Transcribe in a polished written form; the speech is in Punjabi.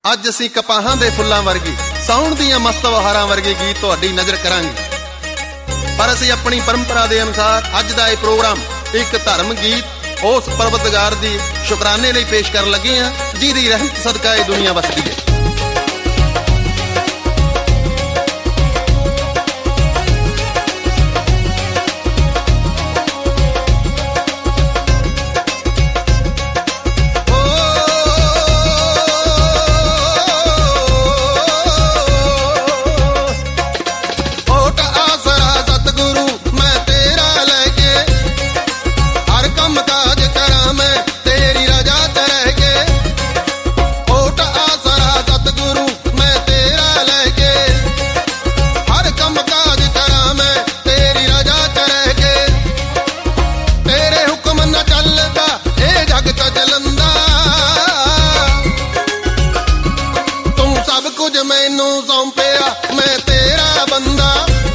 ਅੱਜ ਅਸੀਂ ਕਪਾਹਾਂ ਦੇ ਫੁੱਲਾਂ ਵਰਗੇ, ਸਾਉਣ ਦੀਆਂ ਮਸਤ ਬਹਾਰਾਂ ਵਰਗੇ ਗੀਤ ਤੁਹਾਡੀ ਨਜ਼ਰ ਕਰਾਂਗੇ। ਪਰ ਅਸੀਂ ਆਪਣੀ ਪਰੰਪਰਾ ਦੇ ਅਨੁਸਾਰ ਅੱਜ ਦਾ ਇਹ ਪ੍ਰੋਗਰਾਮ ਇੱਕ ਧਰਮ ਗੀਤ ਉਸ ਪਰਵਤਗਾਰ ਦੀ ਸ਼ੁਕਰਾਨੇ ਲਈ ਪੇਸ਼ ਕਰਨ ਲੱਗੇ ਹਾਂ, ਜਿਹਦੀ ਰਹਿਮਤ ਸਦਕਾ ਇਹ ਦੁਨੀਆ ਵਸਦੀ ਹੈ। ਮੈਨੂੰ ਸੌਂਪਿਆ ਮੈਂ ਤੇਰਾ ਬੰਦਾ।